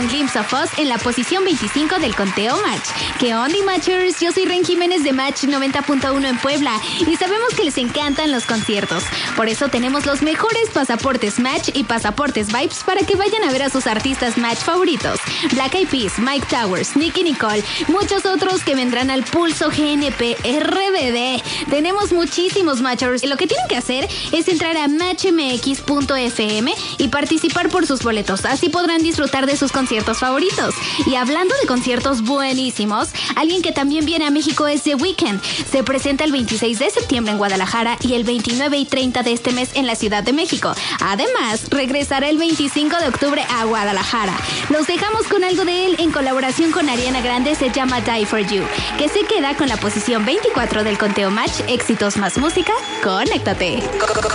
Glimpse of Us en la posición 25 del conteo Match. ¿Qué onda, Matchers? Yo soy Ren Jiménez de Match 90.1 en Puebla y sabemos que les encantan los conciertos. Por eso tenemos los mejores pasaportes Match y pasaportes Vibes para que vayan a ver a sus artistas Match favoritos. Black Eyed Peas, Mike Towers, Nicki Nicole, muchos otros que vendrán al Pulso GNP RBD. Tenemos muchísimos Matchers y lo que tienen que hacer es entrar a matchmx.fm y participar por sus boletos. Así podrán disfrutar de sus conciertos favoritos. Y hablando de conciertos buenísimos, alguien que también viene a México es The Weeknd. Se presenta el 26 de septiembre en Guadalajara y el 29 y 30 de este mes en la Ciudad de México. Además, regresará el 25 de octubre a Guadalajara. Los dejamos con algo de él en colaboración con Ariana Grande, se llama Die For You, que se queda con la posición 24 del conteo Match. Éxitos más música, conéctate.